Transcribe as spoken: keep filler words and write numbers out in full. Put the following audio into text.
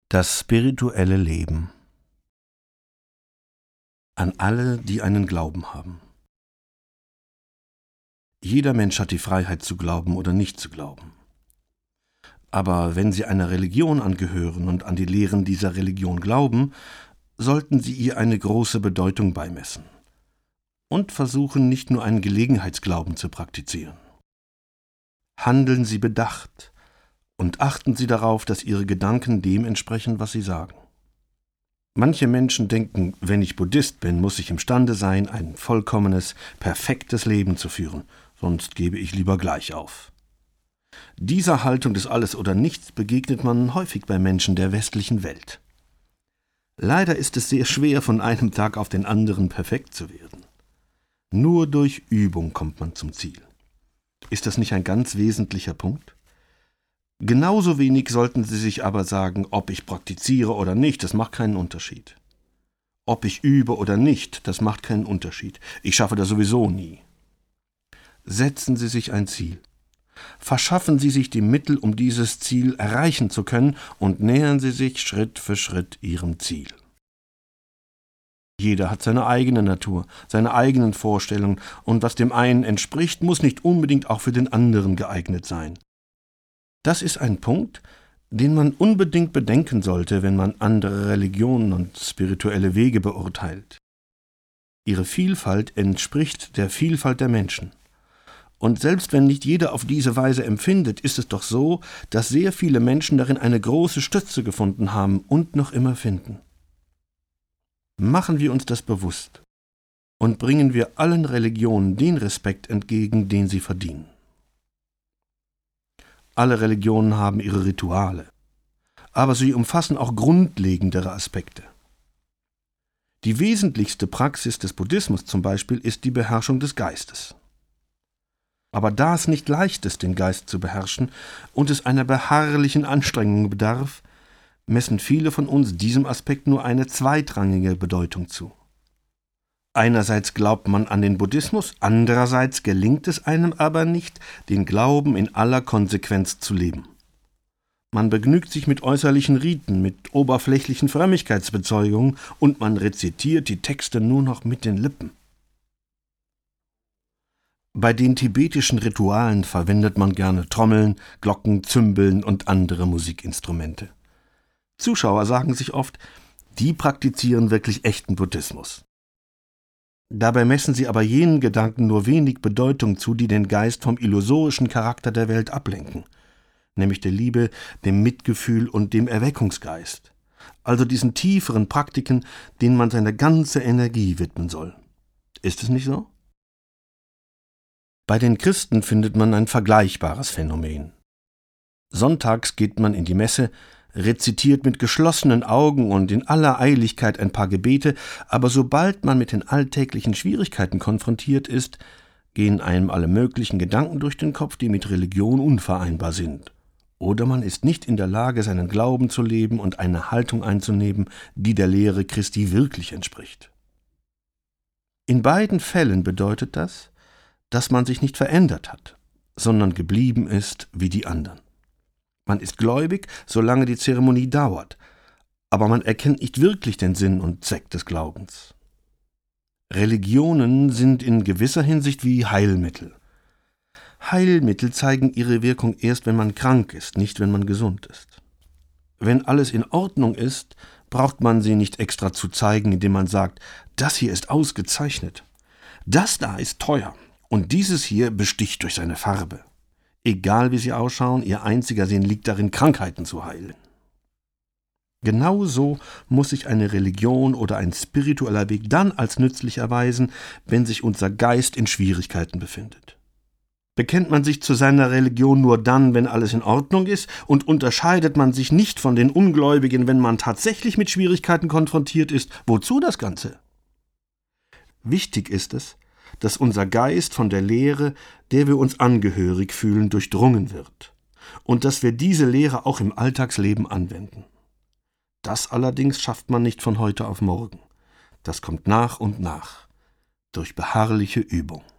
Das spirituelle Leben. An alle, die einen Glauben haben. Jeder Mensch hat die Freiheit zu glauben oder nicht zu glauben. Aber wenn Sie einer Religion angehören und an die Lehren dieser Religion glauben, sollten Sie ihr eine große Bedeutung beimessen und versuchen, nicht nur einen Gelegenheitsglauben zu praktizieren. Handeln Sie bedacht und achten Sie darauf, dass Ihre Gedanken dem entsprechen, was Sie sagen. Manche Menschen denken, wenn ich Buddhist bin, muss ich imstande sein, ein vollkommenes, perfektes Leben zu führen, sonst gebe ich lieber gleich auf. Dieser Haltung des Alles oder Nichts begegnet man häufig bei Menschen der westlichen Welt. Leider ist es sehr schwer, von einem Tag auf den anderen perfekt zu werden. Nur durch Übung kommt man zum Ziel. Ist das nicht ein ganz wesentlicher Punkt? Genauso wenig sollten Sie sich aber sagen, ob ich praktiziere oder nicht, das macht keinen Unterschied. Ob ich übe oder nicht, das macht keinen Unterschied. Ich schaffe das sowieso nie. Setzen Sie sich ein Ziel. Verschaffen Sie sich die Mittel, um dieses Ziel erreichen zu können, und nähern Sie sich Schritt für Schritt Ihrem Ziel. Jeder hat seine eigene Natur, seine eigenen Vorstellungen, und was dem einen entspricht, muss nicht unbedingt auch für den anderen geeignet sein. Das ist ein Punkt, den man unbedingt bedenken sollte, wenn man andere Religionen und spirituelle Wege beurteilt. Ihre Vielfalt entspricht der Vielfalt der Menschen. Und selbst wenn nicht jeder auf diese Weise empfindet, ist es doch so, dass sehr viele Menschen darin eine große Stütze gefunden haben und noch immer finden. Machen wir uns das bewusst und bringen wir allen Religionen den Respekt entgegen, den sie verdienen. Alle Religionen haben ihre Rituale, aber sie umfassen auch grundlegendere Aspekte. Die wesentlichste Praxis des Buddhismus zum Beispiel ist die Beherrschung des Geistes. Aber da es nicht leicht ist, den Geist zu beherrschen und es einer beharrlichen Anstrengung bedarf, messen viele von uns diesem Aspekt nur eine zweitrangige Bedeutung zu. Einerseits glaubt man an den Buddhismus, andererseits gelingt es einem aber nicht, den Glauben in aller Konsequenz zu leben. Man begnügt sich mit äußerlichen Riten, mit oberflächlichen Frömmigkeitsbezeugungen und man rezitiert die Texte nur noch mit den Lippen. Bei den tibetischen Ritualen verwendet man gerne Trommeln, Glocken, Zymbeln und andere Musikinstrumente. Zuschauer sagen sich oft, die praktizieren wirklich echten Buddhismus. Dabei messen sie aber jenen Gedanken nur wenig Bedeutung zu, die den Geist vom illusorischen Charakter der Welt ablenken, nämlich der Liebe, dem Mitgefühl und dem Erweckungsgeist, also diesen tieferen Praktiken, denen man seine ganze Energie widmen soll. Ist es nicht so? Bei den Christen findet man ein vergleichbares Phänomen. Sonntags geht man in die Messe, rezitiert mit geschlossenen Augen und in aller Eiligkeit ein paar Gebete, aber sobald man mit den alltäglichen Schwierigkeiten konfrontiert ist, gehen einem alle möglichen Gedanken durch den Kopf, die mit Religion unvereinbar sind. Oder man ist nicht in der Lage, seinen Glauben zu leben und eine Haltung einzunehmen, die der Lehre Christi wirklich entspricht. In beiden Fällen bedeutet das, dass man sich nicht verändert hat, sondern geblieben ist wie die anderen. Man ist gläubig, solange die Zeremonie dauert, aber man erkennt nicht wirklich den Sinn und Zweck des Glaubens. Religionen sind in gewisser Hinsicht wie Heilmittel. Heilmittel zeigen ihre Wirkung erst, wenn man krank ist, nicht wenn man gesund ist. Wenn alles in Ordnung ist, braucht man sie nicht extra zu zeigen, indem man sagt, das hier ist ausgezeichnet, das da ist teuer und dieses hier besticht durch seine Farbe. Egal wie sie ausschauen, ihr einziger Sinn liegt darin, Krankheiten zu heilen. Genauso muss sich eine Religion oder ein spiritueller Weg dann als nützlich erweisen, wenn sich unser Geist in Schwierigkeiten befindet. Bekennt man sich zu seiner Religion nur dann, wenn alles in Ordnung ist, und unterscheidet man sich nicht von den Ungläubigen, wenn man tatsächlich mit Schwierigkeiten konfrontiert ist, wozu das Ganze? Wichtig ist es, dass unser Geist von der Lehre, der wir uns angehörig fühlen, durchdrungen wird und dass wir diese Lehre auch im Alltagsleben anwenden. Das allerdings schafft man nicht von heute auf morgen. Das kommt nach und nach, durch beharrliche Übung.